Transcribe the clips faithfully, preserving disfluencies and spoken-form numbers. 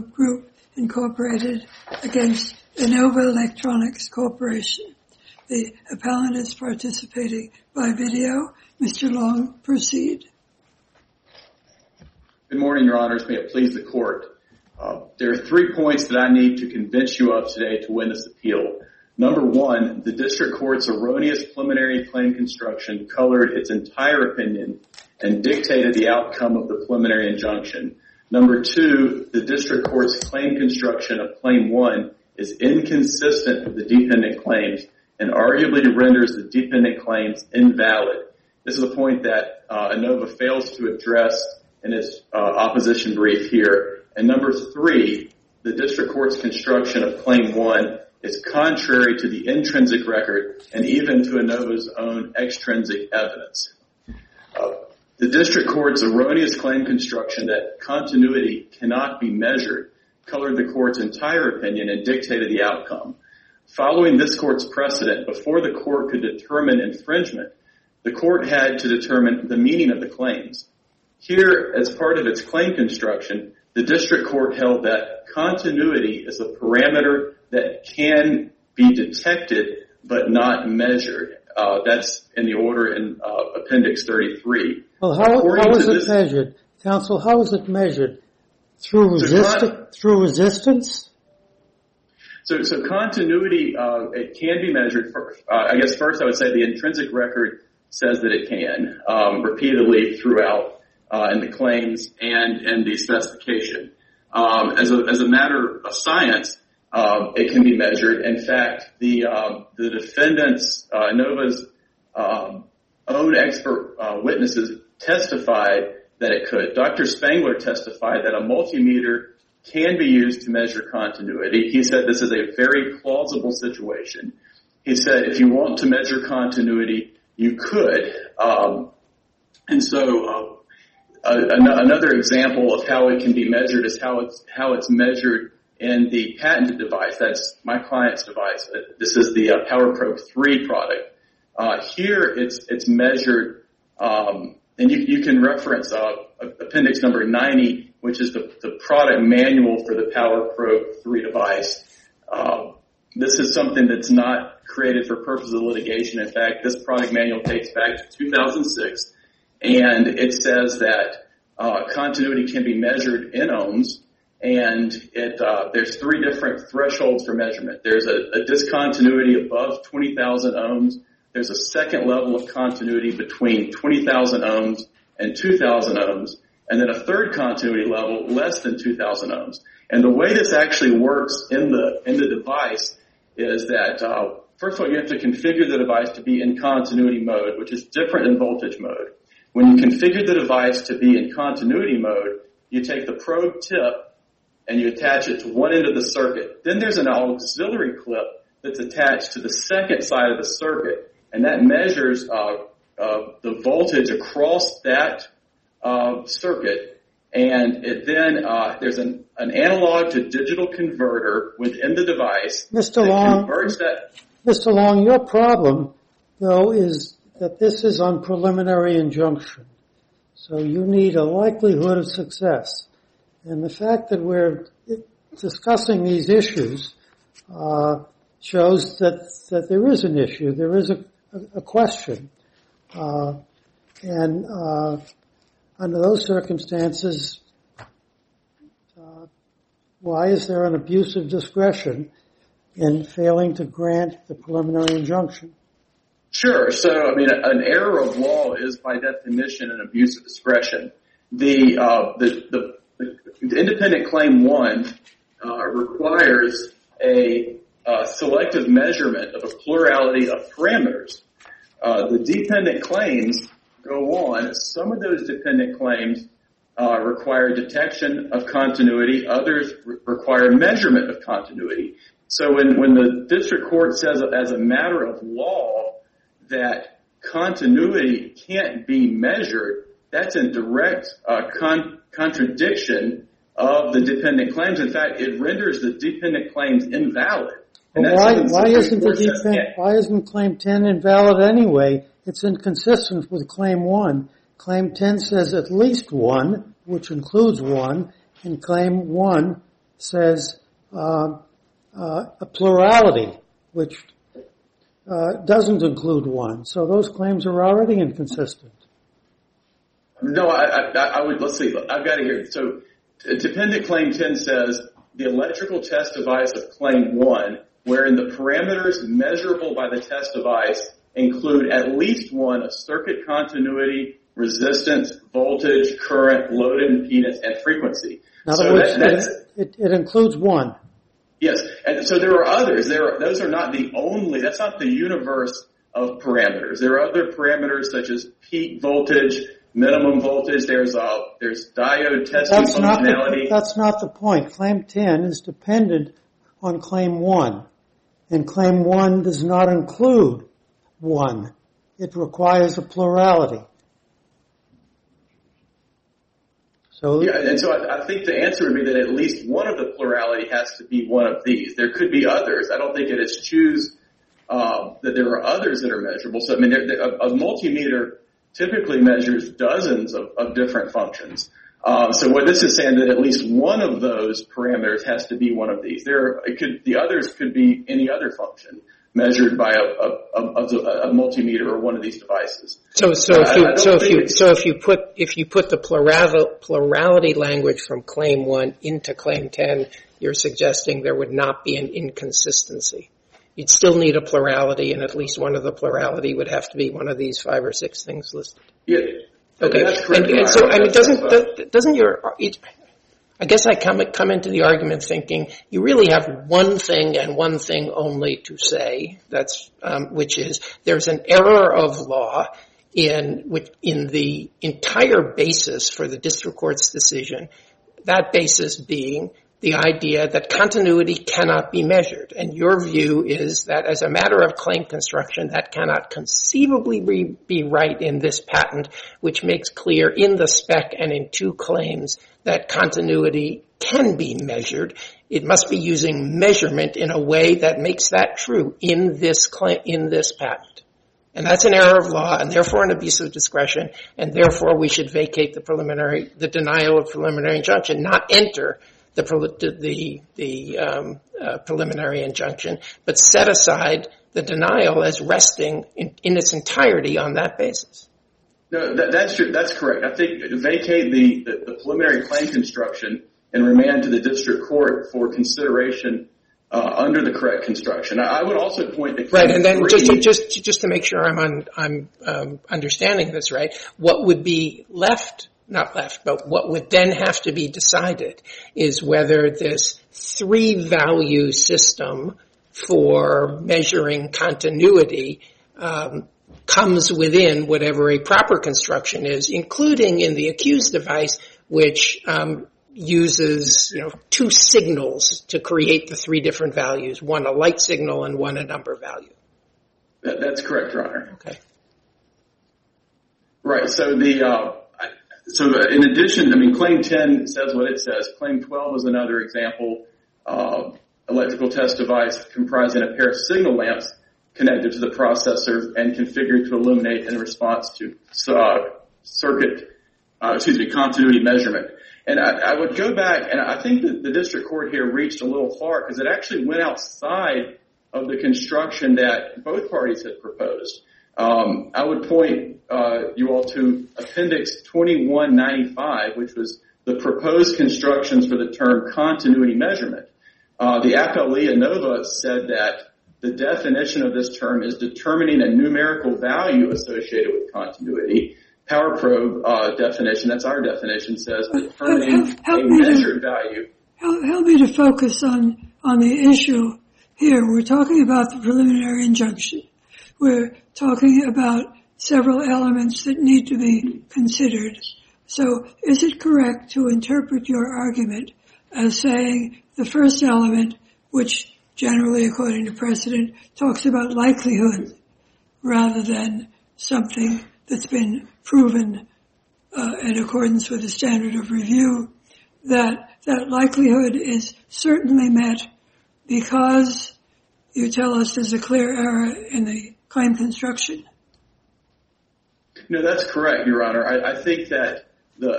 Group Incorporated against Innova Electronics Corporation. The appellant is participating by video. Mister Long, proceed. Good morning, Your Honors. May it please the Court. Uh, there are three points that I need to convince you of today to win this appeal. Number one, the District Court's erroneous preliminary claim construction colored its entire opinion and dictated the outcome of the preliminary injunction. Number two, the District Court's claim construction of Claim one is inconsistent with the dependent claims and arguably renders the dependent claims invalid. This is a point that uh, Innova fails to address in its uh, opposition brief here. And number three, the District Court's construction of Claim one is contrary to the intrinsic record and even to Innova's own extrinsic evidence. Uh, The District Court's erroneous claim construction that continuity cannot be measured colored the Court's entire opinion and dictated the outcome. Following this Court's precedent, before the Court could determine infringement, the Court had to determine the meaning of the claims. Here, as part of its claim construction, the District Court held that continuity is a parameter that can be detected but not measured. Uh, that's in the order in uh, Appendix thirty-three. Well, how, how is it this, measured? Counsel, how is it measured? Through, resist- con- through resistance? So, so continuity, uh, it can be measured. For, uh, I guess first I would say the intrinsic record says that it can, um, repeatedly throughout uh, in the claims and in the specification. Um, as a, as a matter of science, Um, it can be measured. In fact, the um, the defendants, uh, Innova's um, own expert uh, witnesses testified that it could. Doctor Spangler testified that a multimeter can be used to measure continuity. He said this is a very plausible situation. He said if you want to measure continuity, you could. Um, and so uh, uh, another example of how it can be measured is how it's how it's measured in the patented device. That's my client's device. This is the uh, PowerProbe three product. Uh, here it's it's measured, um, and you, you can reference uh, appendix number ninety, which is the, the product manual for the PowerProbe three device. Uh, this is something that's not created for purposes of litigation. In fact, this product manual dates back to two thousand six, and it says that uh, continuity can be measured in ohms. And it, uh, there's three different thresholds for measurement. There's a, a discontinuity above twenty thousand ohms. There's a second level of continuity between twenty thousand ohms and two thousand ohms. And then a third continuity level less than two thousand ohms. And the way this actually works in the, in the device is that, uh, first of all, you have to configure the device to be in continuity mode, which is different than voltage mode. When you configure the device to be in continuity mode, you take the probe tip and you attach it to one end of the circuit. Then there's an auxiliary clip that's attached to the second side of the circuit, and that measures uh, uh, the voltage across that uh, circuit. And it then uh, there's an, an analog to digital converter within the device. Mister Long, that. Mister Long, your problem, though, is that this is on preliminary injunction, so you need a likelihood of success. And the fact that we're discussing these issues uh, shows that that there is an issue, there is a, a, a question. Uh, and uh, under those circumstances, uh, why is there an abuse of discretion in failing to grant the preliminary injunction? Sure. So, I mean, an error of law is by definition an abuse of discretion. The uh, the the The independent claim one uh, requires a uh, selective measurement of a plurality of parameters. Uh, the dependent claims go on. Some of those dependent claims uh, require detection of continuity. Others re- require measurement of continuity. So when, when the district court says as a matter of law that continuity can't be measured, that's in direct uh, con- contradiction of the dependent claims. In fact, it renders the dependent claims invalid. And well, why, why isn't the depend- why isn't Claim ten invalid anyway? It's inconsistent with Claim one. Claim ten says at least one, which includes one, and Claim one says uh, uh, a plurality, which uh, doesn't include one. So those claims are already inconsistent. No, I, I, I would, let's see, I've got it here. So dependent claim ten says the electrical test device of claim one, wherein the parameters measurable by the test device include at least one of circuit continuity, resistance, voltage, current, load impedance, and frequency. In other so words, that, that's, it, it includes one. Yes, and so there are others. There are, those are not the only, that's not the universe of parameters. There are other parameters such as peak voltage, minimum voltage. There's uh, there's diode testing that's functionality. Not the, that's not the point. Claim ten is dependent on claim one, and claim one does not include one. It requires a plurality. So yeah, and so I, I think the answer would be that at least one of the plurality has to be one of these. There could be others. I don't think it is choose uh, that there are others that are measurable. So I mean, there, there, a, a multimeter typically measures dozens of, of different functions. Uh, so what this is saying that at least one of those parameters has to be one of these. There, it could the others could be any other function measured by a, a, a, a multimeter or one of these devices. So, so if you, so if you, so if you put, if you put the plurality, plurality language from claim one into claim ten, you're suggesting there would not be an inconsistency. You'd still need a plurality, and at least one of the plurality would have to be one of these five or six things listed. Yeah. Okay. That's correct. And, and so, I mean, doesn't, doesn't your, it, I guess I come, come into the argument thinking you really have one thing and one thing only to say. That's, um, which is there's an error of law in, which, in the entire basis for the district court's decision. That basis being the idea that continuity cannot be measured. And your view is that as a matter of claim construction, that cannot conceivably be, be right in this patent, which makes clear in the spec and in two claims that continuity can be measured. It must be using measurement in a way that makes that true in this claim, in this patent. And that's an error of law and therefore an abuse of discretion, and therefore we should vacate the preliminary, the denial of preliminary injunction, not enter the the the um, uh, preliminary injunction, but set aside the denial as resting in, in its entirety on that basis. No, that, that's true. That's correct. I think vacate the, the, the preliminary claim construction and remand to the district court for consideration uh, under the correct construction. I, I would also point to right, and then just to, just just to make sure I'm on, I'm um, understanding this right, what would be left? Not left, but what would then have to be decided is whether this three-value system for measuring continuity um, comes within whatever a proper construction is, including in the accused device, which um, uses, you know, two signals to create the three different values, one a light signal and one a number value. That, that's correct, Your Honor. Okay. Right. So the uh, So in addition, I mean, Claim ten says what it says. Claim twelve is another example. Uh, electrical test device comprising a pair of signal lamps connected to the processor and configured to illuminate in response to uh, circuit, uh, excuse me, continuity measurement. And I, I would go back, and I think that the district court here reached a little far because it actually went outside of the construction that both parties had proposed. Um, I would point uh, you all to Appendix twenty-one ninety-five, which was the proposed constructions for the term continuity measurement. Uh, the appellee ANOVA said that the definition of this term is determining a numerical value associated with continuity. Power probe uh, definition, that's our definition, says determining help, help a measured to, value. Help, help me to focus on, on the issue here. We're talking about the preliminary injunction. We're talking about several elements that need to be considered. So is it correct to interpret your argument as saying the first element, which generally according to precedent talks about likelihood rather than something that's been proven uh, in accordance with the standard of review, that that likelihood is certainly met because you tell us there's a clear error in the claim construction? No, that's correct, Your Honor. I, I think that the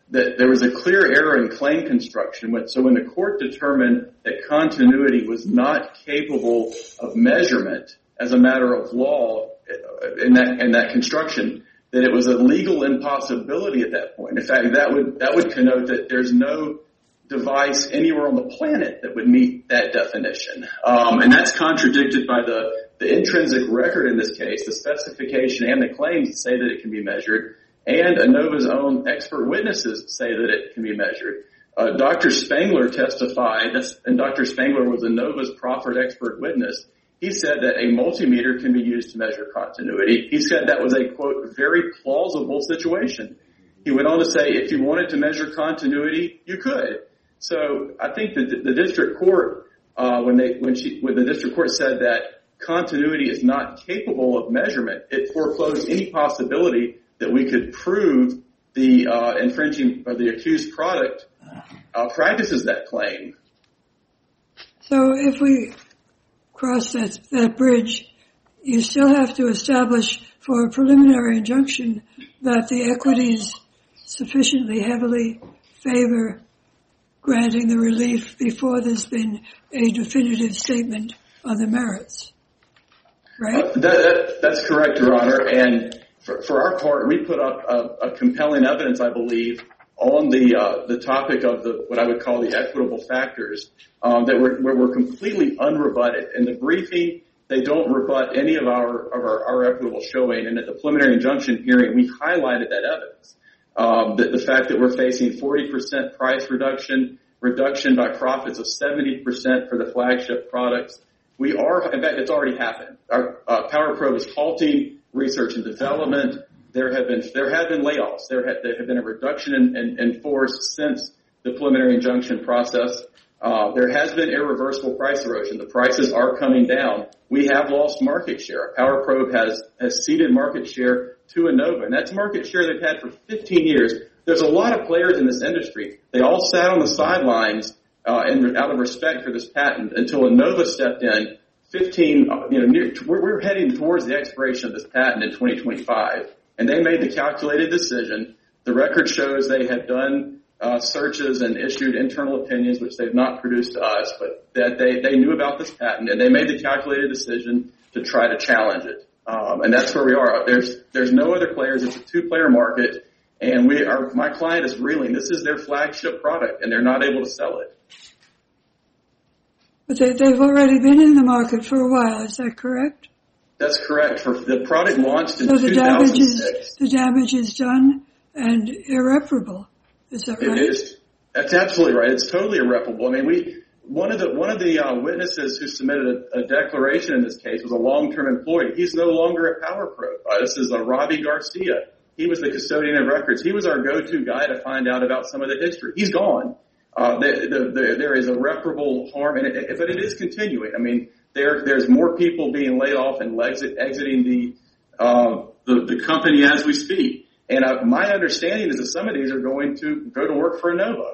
that there was a clear error in claim construction. So when the court determined that continuity was not capable of measurement as a matter of law in that, in that construction, that it was a legal impossibility at that point. In fact, that would, that would connote that there's no device anywhere on the planet that would meet that definition. Um, and that's contradicted by the, the intrinsic record in this case, the specification and the claims say that it can be measured, and ANOVA's own expert witnesses say that it can be measured. Uh, Doctor Spangler testified, and Doctor Spangler was ANOVA's proffered expert witness. He said that a multimeter can be used to measure continuity. He said that was a, quote, very plausible situation. He went on to say if you wanted to measure continuity, you could. So I think that the district court, uh, when they, when she, when the district court said that continuity is not capable of measurement, it foreclosed any possibility that we could prove the uh, infringing or the accused product uh, practices that claim. So if we cross that, that bridge, you still have to establish for a preliminary injunction that the equities sufficiently heavily favor granting the relief before there's been a definitive statement on the merits, right? Uh, that, that, that's correct, Your Honor. And for, for our part, we put up a, a compelling evidence, I believe, on the uh, the topic of the what I would call the equitable factors um, that were where were completely unrebutted. In the briefing, they don't rebut any of our of our, our equitable showing, and at the preliminary injunction hearing, we highlighted that evidence. Um, that the fact that we're facing forty percent price reduction, reduction by profits of seventy percent for the flagship products. We are, in fact, it's already happened. Our uh, PowerPro is halting research and development. There have been there have been layoffs. There have, there have been a reduction in, in, in force since the preliminary injunction process. Uh, there has been irreversible price erosion. The prices are coming down. We have lost market share. PowerPro has has ceded market share to ANOVA, and that's market share they've had for fifteen years. There's a lot of players in this industry. They all sat on the sidelines uh, and out of respect for this patent until ANOVA stepped in. fifteen, you know, near, we're, we're heading towards the expiration of this patent in twenty twenty-five, and they made the calculated decision. The record shows they had done uh, searches and issued internal opinions, which they've not produced to us, but that they, they knew about this patent, and they made the calculated decision to try to challenge it. Um, and that's where we are. There's there's no other players. It's a two-player market, and we are. My client is reeling. This is their flagship product, and they're not able to sell it. But they, they've already been in the market for a while. Is that correct? That's correct. For the product launched in so the two thousand six. Damage is, the damage is done and irreparable. Is that right? It is. That's absolutely right. It's totally irreparable. I mean, we. One of the one of the uh, witnesses who submitted a, a declaration in this case was a long-term employee. He's no longer at PowerPro. Uh, this is uh, Robbie Garcia. He was the custodian of records. He was our go-to guy to find out about some of the history. He's gone. Uh, the, the, the, there is irreparable harm, and it, but it is continuing. I mean, there there's more people being laid off and exit, exiting the, uh, the the company as we speak. And uh, my understanding is that some of these are going to go to work for ANOVA.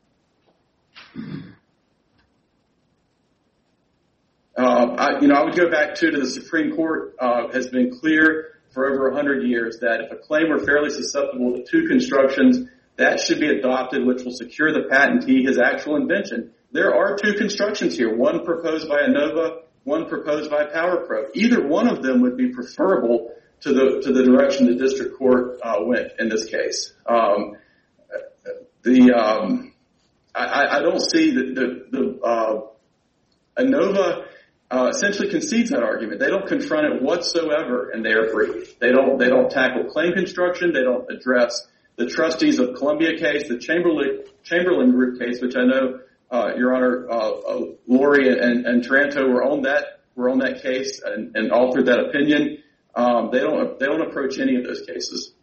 Uh, I, you know, I would go back to, to the Supreme Court uh, has been clear for over a hundred years that if a claim were fairly susceptible to two constructions, that should be adopted, which will secure the patentee his actual invention. There are two constructions here, one proposed by ANOVA, one proposed by PowerPro. Either one of them would be preferable to the to the direction the district court uh, went in this case. Um, the um, I, I don't see the the, the uh, ANOVA. Uh, essentially concedes that argument. They don't confront it whatsoever in their brief. They don't, they don't tackle claim construction. They don't address the trustees of Columbia case, the Chamberlain, Chamberlain Group case, which I know, uh, Your Honor, uh, uh, Lori and, and Taranto were on that, were on that case and, and authored that opinion. Um, they don't, they don't approach any of those cases.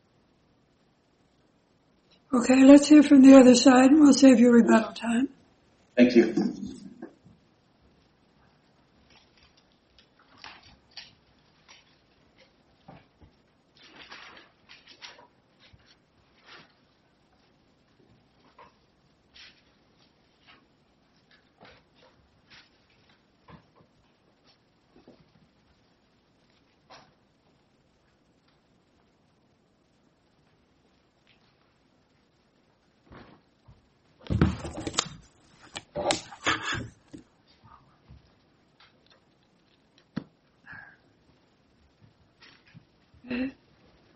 Okay, let's hear from the other side and we'll save you rebuttal time. Thank you.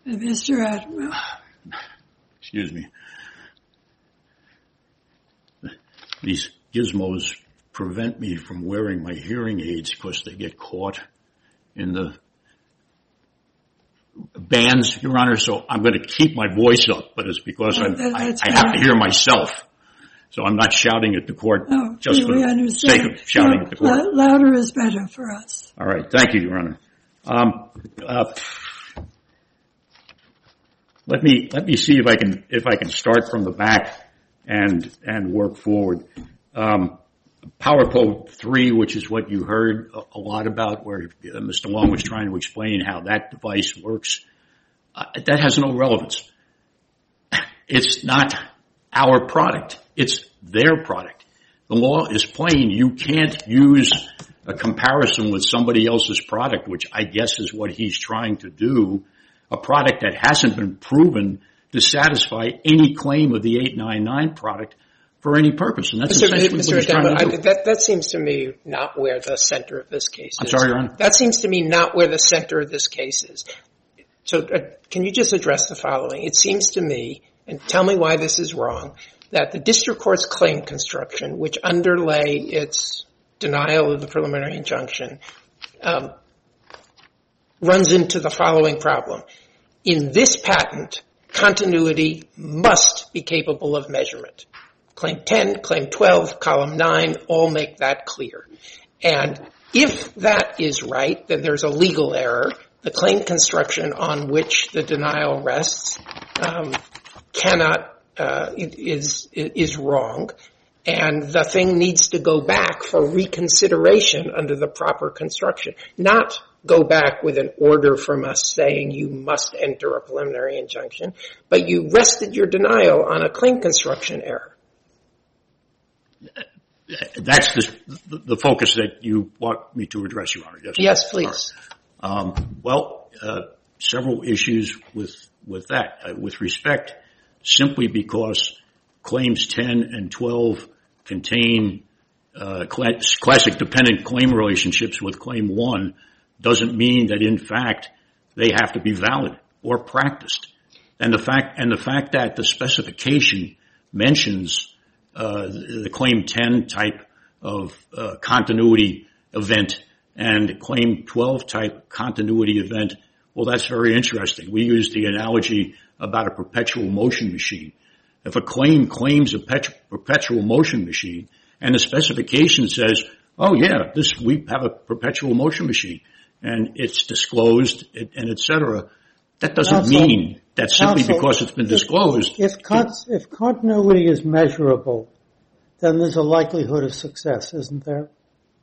Mister Atwell. Excuse me. These gizmos prevent me from wearing my hearing aids because they get caught in the bands, Your Honor, so I'm going to keep my voice up, but it's because I'm, that, I, I have to hear myself. So I'm not shouting at the court no, just for the sake of shouting no, at the court. L- louder is better for us. All right. Thank you, Your Honor. Um, uh, let me let me see if I can if I can start from the back and and work forward. Um, PowerCode three, which is what you heard a, a lot about, where uh, Mister Long was trying to explain how that device works, uh, that has no relevance. It's not our product. It's their product. The law is plain. You can't use a comparison with somebody else's product, which I guess is what he's trying to do, a product that hasn't been proven to satisfy any claim of the eight ninety-nine product for any purpose. And that's Mister essentially Mister what he's trying to do. I, that, that seems to me not where the center of this case is. I'm sorry, Your Honor? That seems to me not where the center of this case is. So uh, can you just address the following? It seems to me, and tell me why this is wrong, that the district court's claim construction, which underlay its denial of the preliminary injunction, um, runs into the following problem. In this patent, continuity must be capable of measurement. Claim ten, Claim twelve, Column nine all make that clear. And if that is right, then there's a legal error. The claim construction on which the denial rests um, cannot uh, is is wrong, and the thing needs to go back for reconsideration under the proper construction, not go back with an order from us saying you must enter a preliminary injunction, but you rested your denial on a claim construction error. That's the, the focus that you want me to address, Your Honor. Yes, yes please. Right. Um, well, uh, several issues with with that. Uh, with respect, simply because claims ten and twelve contain uh, cl- classic dependent claim relationships with claim one doesn't mean that in fact they have to be valid or practiced. And the fact and the fact that the specification mentions uh the, the claim ten type of uh, continuity event and claim twelve type continuity event, well, that's very interesting. We use the analogy about a perpetual motion machine. If a claim claims a pet- perpetual motion machine and the specification says, oh yeah, this, we have a perpetual motion machine and it's disclosed and et cetera, that doesn't counsel, mean that simply counsel, because it's been if, disclosed. If, con- if continuity is measurable, then there's a likelihood of success, isn't there?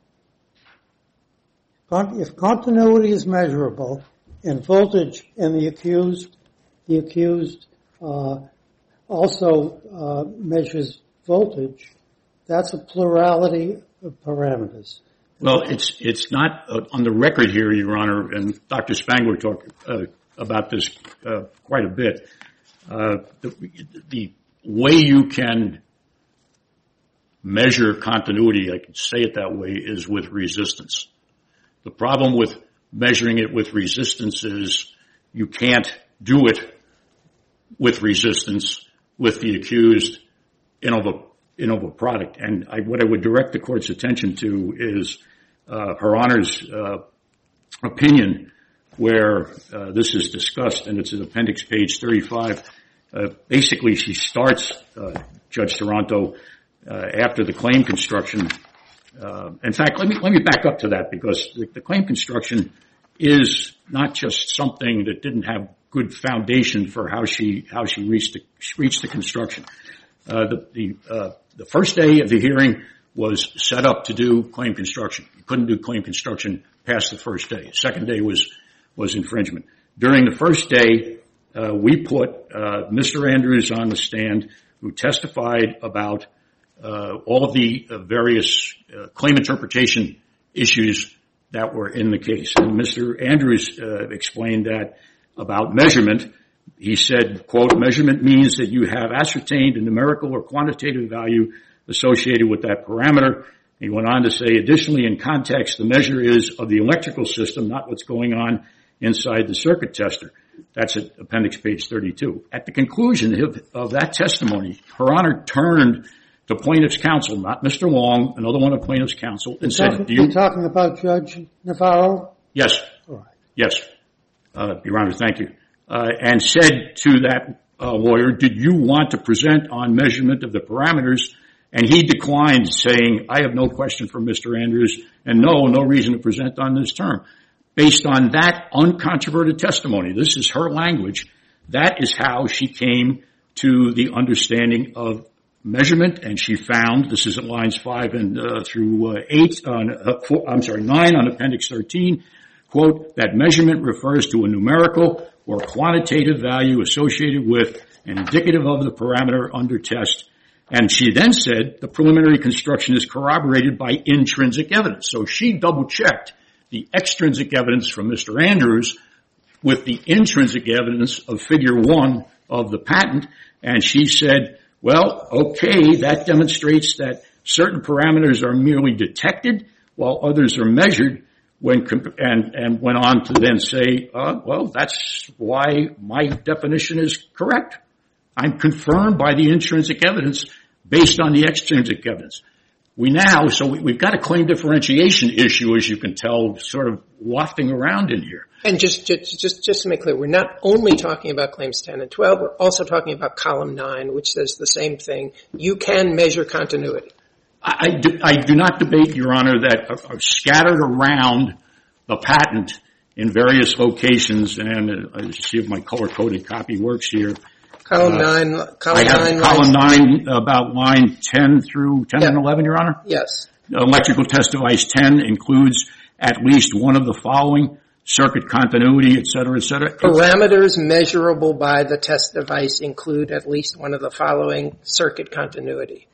Con- if continuity is measurable and voltage and the accused, the accused uh, also uh, measures voltage, that's a plurality of parameters. Well, it's it's not uh, on the record here, Your Honor, and Doctor Spangler talked uh, about this uh, quite a bit. Uh, the, the way you can measure continuity, I can say it that way, is with resistance. The problem with measuring it with resistance is you can't do it with resistance with the accused Innova, Innova product. And I, what I would direct the Court's attention to is uh, Her Honor's uh, opinion where uh, this is discussed, and it's in appendix page thirty-five. Uh, basically, she starts, uh, Judge Taranto, uh, after the claim construction. Uh, in fact, let me let me back up to that, because the, the claim construction is not just something that didn't have good foundation for how she how she reached the, reached the construction. Uh, the the, uh, the first day of the hearing was set up to do claim construction. You couldn't do claim construction past the first day. Second day was was infringement. During the first day, uh, we put uh, Mister Andrews on the stand, who testified about uh, all of the uh, various uh, claim interpretation issues that were in the case. And Mister Andrews uh, explained that about measurement. He said, quote, measurement means that you have ascertained a numerical or quantitative value associated with that parameter. He went on to say, additionally, in context, the measure is of the electrical system, not what's going on inside the circuit tester. That's at appendix page thirty-two. At the conclusion of, of that testimony, Her Honor turned to plaintiff's counsel, not Mister Long, another one of plaintiff's counsel, and said, talking, do you... You're talking about Judge Navarro? Yes. All right. Yes. Uh, Your Honor, thank you. Uh, and said to that uh, lawyer, did you want to present on measurement of the parameters? And he declined, saying, I have no question for Mister Andrews, and no, no reason to present on this term. Based on that uncontroverted testimony, this is her language, that is how she came to the understanding of measurement, and she found, this is at lines five and uh, through uh, eight, on, uh, four, I'm sorry, nine on appendix thirteen, quote, that measurement refers to a numerical or quantitative value associated with and indicative of the parameter under test. And she then said the preliminary construction is corroborated by intrinsic evidence. So she double-checked the extrinsic evidence from Mister Andrews with the intrinsic evidence of figure one of the patent, and she said, well, okay, that demonstrates that certain parameters are merely detected while others are measured, when and, and went on to then say, uh, well, that's why my definition is correct. I'm confirmed by the intrinsic evidence based on the extrinsic evidence. We now, so we, we've got a claim differentiation issue, as you can tell, sort of wafting around in here. And just, just, just, just to make clear, we're not only talking about claims ten and twelve, we're also talking about column nine, which says the same thing. You can measure continuity. I, I, do, I do not debate, Your Honor, that are, are scattered around the patent in various locations, and uh, let's see if my color-coded copy works here. Column uh, nine, column I have nine. column lines. nine, about line ten through ten Yeah. and eleven, Your Honor. Yes. Electrical test device ten includes at least one of the following: circuit continuity, et cetera, et cetera. Parameters measurable by the test device include at least one of the following: circuit continuity.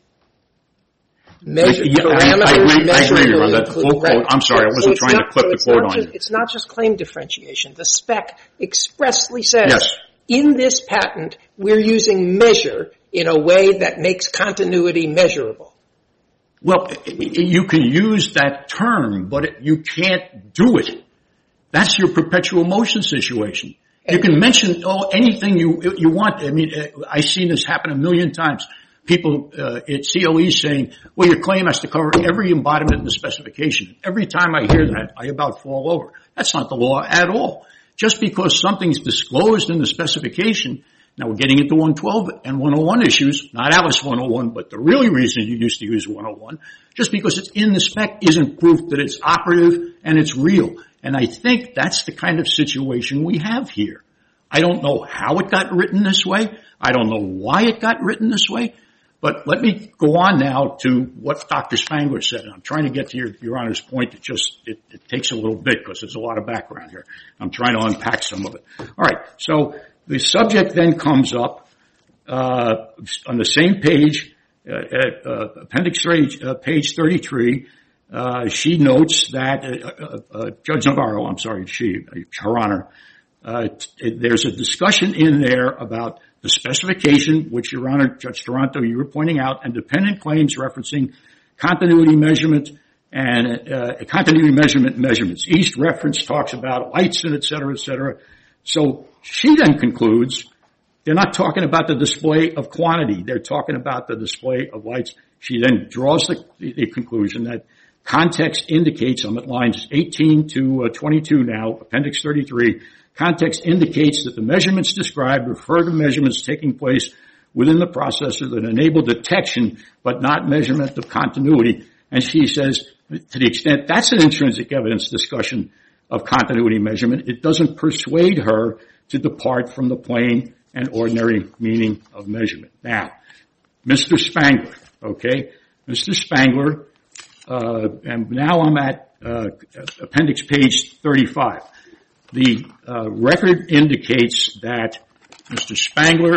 Measure, Yeah, I- parameters I agree- I measurable agree, Your Honor. That's include- full quote. I'm sorry, I So wasn't it's trying to not- clip so the it's quote not on just- you. It's not just claim differentiation. The spec expressly says, Yes. in this patent, we're using measure in a way that makes continuity measurable. Well, you can use that term, but it, you can't do it. That's your perpetual motion situation. You can mention oh anything you you want. I mean, I've seen this happen a million times. People uh, at C O E saying, well, your claim has to cover every embodiment in the specification. Every time I hear that, I about fall over. That's not the law at all. Just because something's disclosed in the specification, now we're getting into one twelve and one oh one issues, not Alice one oh one, but the really reason you used to use one oh one, just because it's in the spec isn't proof that it's operative and it's real. And I think that's the kind of situation we have here. I don't know how it got written this way. I don't know why it got written this way. But let me go on now to what Doctor Spangler said. And I'm trying to get to your, your Honor's point. It just, it, it takes a little bit because there's a lot of background here. I'm trying to unpack some of it. All right. So the subject then comes up, uh, on the same page, uh, at, uh, appendix three, uh, page thirty-three. Uh, she notes that, uh, uh, uh, Judge Navarro, I'm sorry, she, Her Honor, uh, t- there's a discussion in there about the specification, which Your Honor, Judge Toronto, you were pointing out, and dependent claims referencing continuity measurement and uh, continuity measurement measurements. Each reference talks about lights and et cetera, et cetera. So she then concludes they're not talking about the display of quantity. They're talking about the display of lights. She then draws the, the conclusion that context indicates, I'm at lines eighteen to twenty-two now, appendix thirty-three, context indicates that the measurements described refer to measurements taking place within the processor that enable detection but not measurement of continuity. And she says, to the extent that's an intrinsic evidence discussion of continuity measurement, it doesn't persuade her to depart from the plain and ordinary meaning of measurement. Now, Mister Spangler, okay? Mister Spangler, uh, and now I'm at uh, appendix page thirty-five. The uh, record indicates that Mister Spangler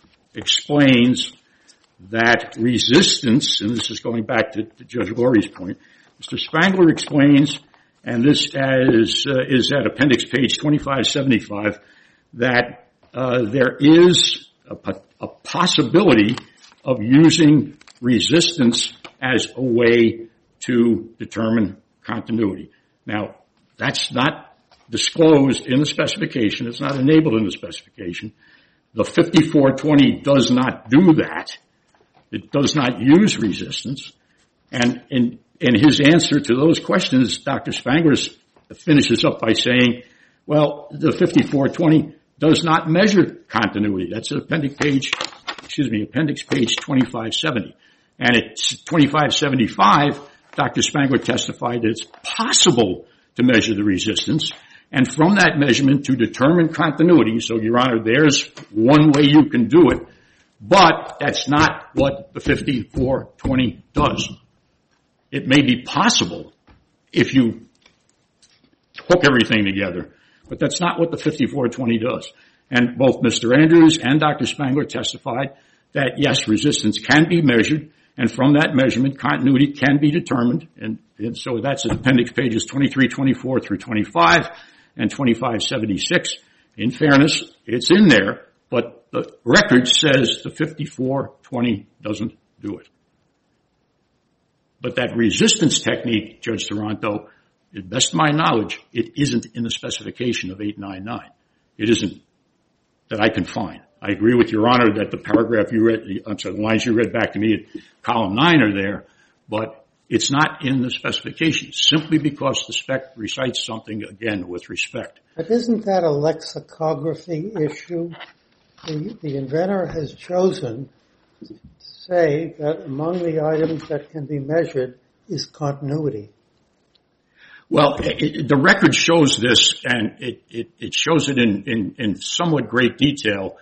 explains that resistance, and this is going back to, to Judge Lurie's point, Mister Spangler explains, and this is, uh, is at appendix page twenty-five seventy-five, that uh, there is a, a possibility of using resistance as a way to determine continuity. Now, that's not disclosed in the specification. It's not enabled in the specification. The fifty-four twenty does not do that. It does not use resistance. And in, in his answer to those questions, Doctor Spangler finishes up by saying, well, the fifty-four twenty does not measure continuity. That's appendix page, excuse me, appendix page twenty-five seventy. And at twenty-five seventy-five, Doctor Spangler testified that it's possible to measure the resistance, and from that measurement to determine continuity. So, Your Honor, there's one way you can do it, but that's not what the fifty-four twenty does. It may be possible if you hook everything together, but that's not what the fifty-four twenty does. And both Mister Andrews and Doctor Spangler testified that, yes, resistance can be measured, and from that measurement, continuity can be determined. And, and so that's in appendix pages twenty-three twenty-four through twenty-five and twenty-five seventy-six. In fairness, it's in there, but the record says the fifty-four twenty doesn't do it. But that resistance technique, Judge Taranto, to the best of my knowledge, it isn't in the specification of eight ninety-nine. It isn't that I can find. I agree with Your Honor that the paragraph you read, I'm sorry, the lines you read back to me at column nine are there, but it's not in the specification simply because the spec recites something, again, with respect. But isn't that a lexicography issue? The, the inventor has chosen to say that among the items that can be measured is continuity. Well, it, the record shows this, and it, it, it shows it in, in, in somewhat great detail.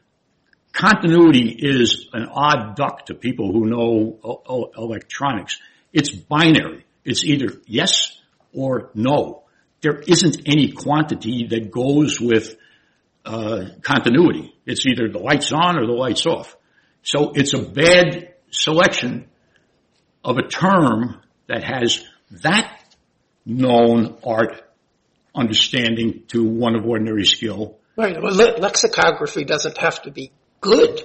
Continuity is an odd duck to people who know o- o- electronics. It's binary. It's either yes or no. There isn't any quantity that goes with uh, continuity. It's either the light's on or the light's off. So it's a bad selection of a term that has that known art understanding to one of ordinary skill. Right. Well, le- lexicography doesn't have to be good.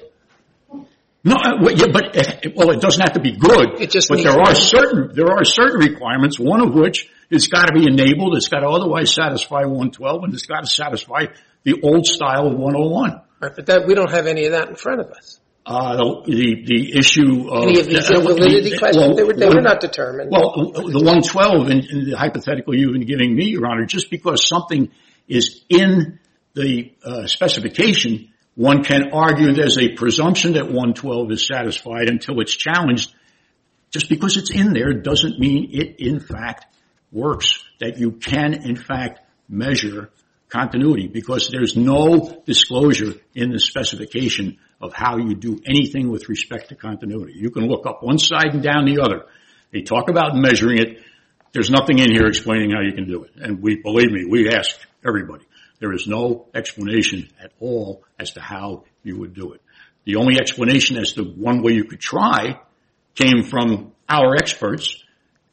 No, uh, yeah, but uh, well, it doesn't have to be good. It just but needs there are to be. certain there are certain requirements. One of which it's got to be enabled. It's got to otherwise satisfy one twelve, and it's got to satisfy the old style of one oh one. Right, but that we don't have any of that in front of us. Uh, the, the the issue of Any of these uh, invalidity the, questions, well, they, were, they were not determined. Well, the one twelve in, in the hypothetical you've been giving me, Your Honor, just because something is in the uh, specification, one can argue there's a presumption that one twelve is satisfied until it's challenged. Just because it's in there doesn't mean it, in fact, works, that you can, in fact, measure continuity, because there's no disclosure in the specification of how you do anything with respect to continuity. You can look up one side and down the other. They talk about measuring it. There's nothing in here explaining how you can do it. And we, believe me, we ask everybody. There is no explanation at all as to how you would do it. The only explanation as to one way you could try came from our experts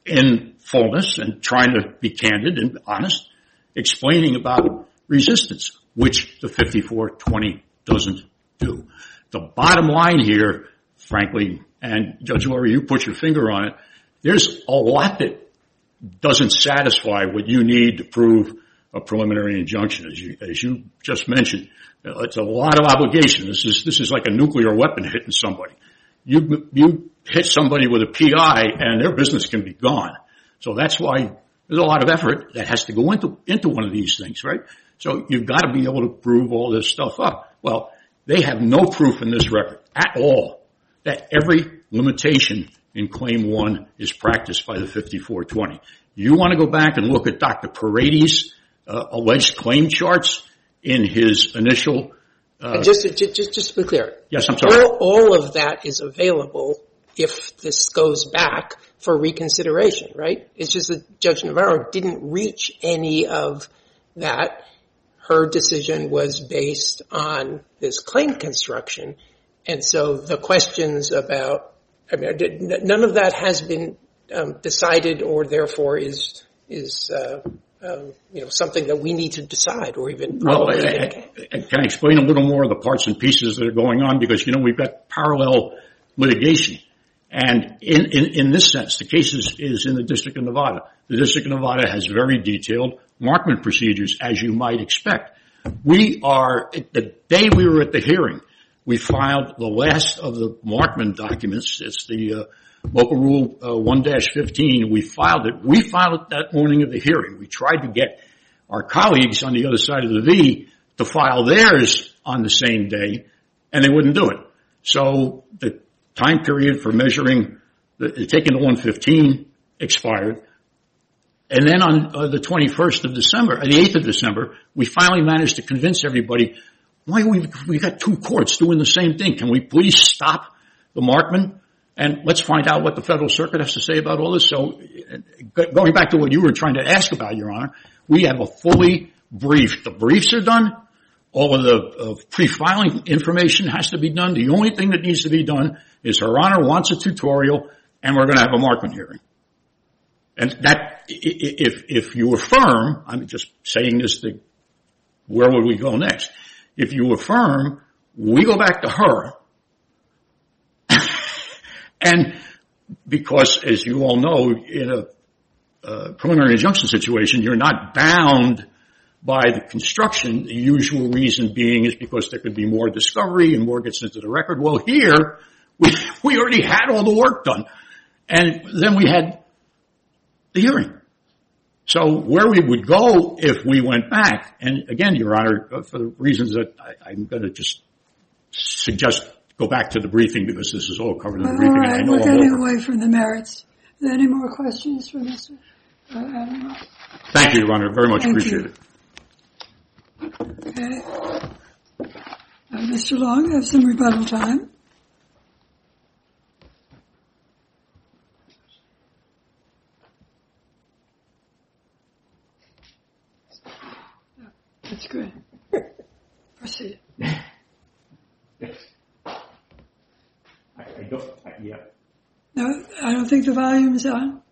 in fullness and trying to be candid and honest, explaining about resistance, which the fifty-four twenty doesn't do. The bottom line here, frankly, and Judge Lurie, you put your finger on it, there's a lot that doesn't satisfy what you need to prove a preliminary injunction, as you, as you just mentioned. It's a lot of obligation. This is, this is like a nuclear weapon hitting somebody. You, you hit somebody with a P I and their business can be gone. So that's why there's a lot of effort that has to go into, into one of these things, right? So you've got to be able to prove all this stuff up. Well, they have no proof in this record at all that every limitation in Claim one is practiced by the fifty-four twenty. You want to go back and look at Doctor Paredes' uh, alleged claim charts in his initial... Uh, and just, just, just to be clear. Yes, I'm sorry. All, all of that is available if this goes back for reconsideration, right? It's just that Judge Navarro didn't reach any of that. Her decision was based on this claim construction. And so the questions about, I mean, none of that has been um, decided or therefore is, is, uh, um, you know, something that we need to decide or even probably. Well, I, I, can I explain a little more of the parts and pieces that are going on? Because, you know, we've got parallel litigation. And in, in, in this sense, the case is, is in the District of Nevada. The District of Nevada has very detailed markment procedures, as you might expect. We are, the day we were at the hearing, we filed the last of the markment documents. It's the uh, Local Rule uh, one dash fifteen. We filed it. We filed it that morning of the hearing. We tried to get our colleagues on the other side of the V to file theirs on the same day, and they wouldn't do it. So the time period for measuring, the, taking the one fifteen expired. And then on uh, the twenty-first of December, uh, the eighth of December, we finally managed to convince everybody, why we we got two courts doing the same thing. Can we please stop the markment? And let's find out what the Federal Circuit has to say about all this. So uh, going back to what you were trying to ask about, Your Honor, we have a fully briefed. The briefs are done. All of the uh, pre-filing information has to be done. The only thing that needs to be done is Her Honor wants a tutorial, and we're going to have a markment hearing. And that, if if you affirm, I'm just saying this to, where would we go next? If you affirm, we go back to her. And because, as you all know, in a uh, preliminary injunction situation, you're not bound by the construction. The usual reason being is because there could be more discovery and more gets into the record. Well, here, we, we already had all the work done. And then we had the hearing. So where we would go if we went back, and again, Your Honor, for the reasons that I, I'm going to just suggest go back to the briefing because this is all covered in the all briefing. Right, I know we're I'm getting over. away from the merits. Are there any more questions for Mister Uh, Adamo? Thank you, Your Honor. Very much Thank appreciate you. it. Okay. Uh, Mister Long, you have some rebuttal time. That's good. Proceed. I don't, I, yeah. No, I don't think the volume's on.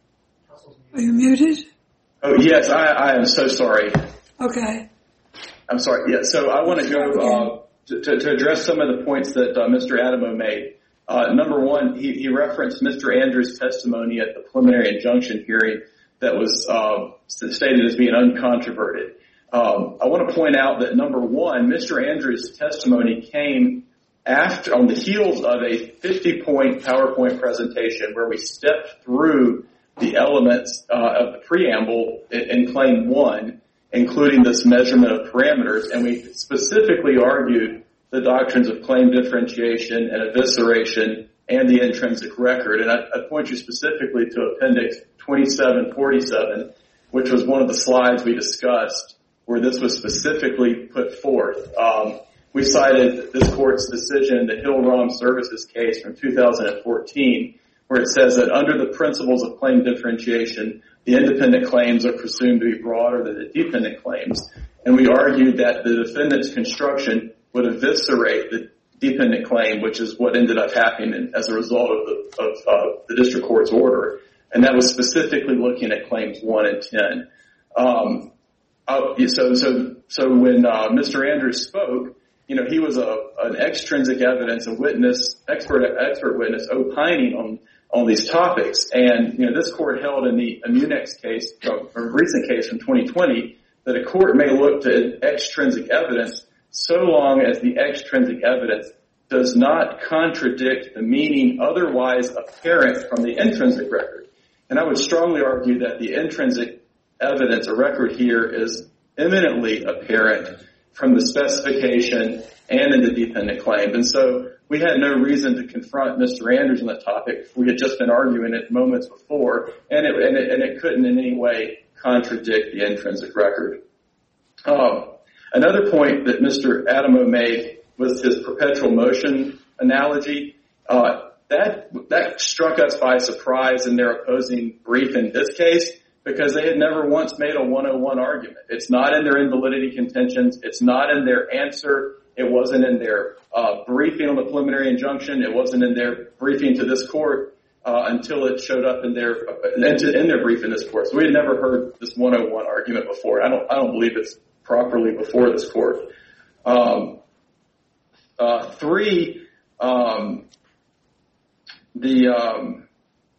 Are you muted? Oh, yes, I, I am so sorry. Okay. I'm sorry. Yeah, so I want to go uh, to, to, to address some of the points that uh, Mister Adamo made. Uh, number one, he, he referenced Mister Andrews' testimony at the preliminary injunction hearing that was uh, stated as being uncontroverted. Um, I want to point out that, number one, Mister Andrews' testimony came after, on the heels of a fifty-point PowerPoint presentation where we stepped through the elements uh, of the preamble in, in Claim one, including this measurement of parameters, and we specifically argued the doctrines of claim differentiation and evisceration and the intrinsic record. And I, I point you specifically to Appendix twenty-seven forty-seven, which was one of the slides we discussed where this was specifically put forth. Um, we cited this court's decision, the Hill-Rom Services case from two thousand fourteen, where it says that under the principles of claim differentiation, the independent claims are presumed to be broader than the dependent claims. And we argued that the defendant's construction would eviscerate the dependent claim, which is what ended up happening as a result of the, of, uh, the district court's order. And that was specifically looking at claims one and ten. Um, uh, so, so, so when uh, Mister Andrews spoke, you know, he was a an extrinsic evidence, a witness, expert expert witness, opining on on these topics. And you know, this court held in the Immunex case, a recent case from twenty twenty, that a court may look to extrinsic evidence so long as the extrinsic evidence does not contradict the meaning otherwise apparent from the intrinsic record. And I would strongly argue that the intrinsic evidence or record here is eminently apparent from the specification and in the dependent claim. And so we had no reason to confront Mister Andrews on that topic. We had just been arguing it moments before, and it, and it, and it couldn't in any way contradict the intrinsic record. Um, another point that Mister Adamo made was his perpetual motion analogy. Uh, that, that struck us by surprise in their opposing brief in this case, because they had never once made a one oh one argument. It's not in their invalidity contentions. It's not in their answer. It wasn't in their uh, briefing on the preliminary injunction. It wasn't in their briefing to this court uh, until it showed up in their in their brief in this court. So we had never heard this one oh one argument before. I don't I don't believe it's properly before this court. Um, uh, three, um, the um,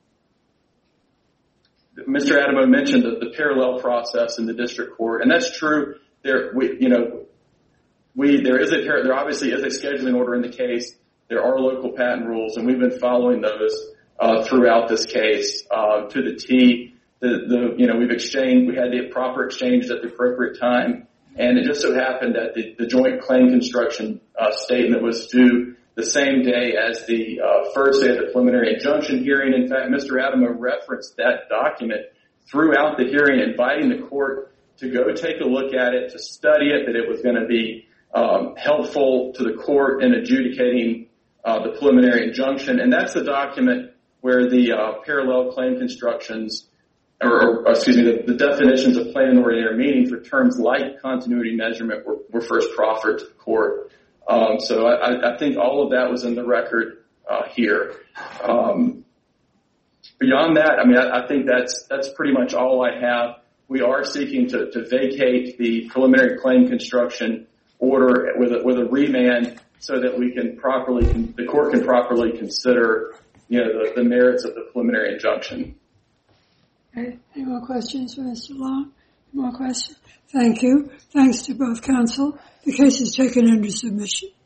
Mister Adamo mentioned the, the parallel process in the district court, and that's true. There, we, you know, we there is a there obviously is a scheduling order in the case. There are local patent rules, and we've been following those uh, throughout this case uh, to the T. The, the you know we've exchanged, we had the proper exchange at the appropriate time, and it just so happened that the, the joint claim construction uh, statement was due the same day as the uh, first day of the preliminary injunction hearing. In fact, Mister Adamo referenced that document throughout the hearing, inviting the court to go take a look at it, to study it, that it was going to be um, helpful to the court in adjudicating uh, the preliminary injunction. And that's the document where the uh, parallel claim constructions, or, or excuse me, the, the definitions of plain and ordinary meaning for terms like continuity measurement were, were first proffered to the court. Um, so I, I think all of that was in the record uh, here. Um, beyond that, I mean, I, I think that's that's pretty much all I have. We are seeking to, to vacate the preliminary claim construction order with a, with a remand so that we can properly, the court can properly consider, you know, the, the merits of the preliminary injunction. Okay. Any more questions for Mister Long? More questions? Thank you. Thanks to both counsel. The case is taken under submission.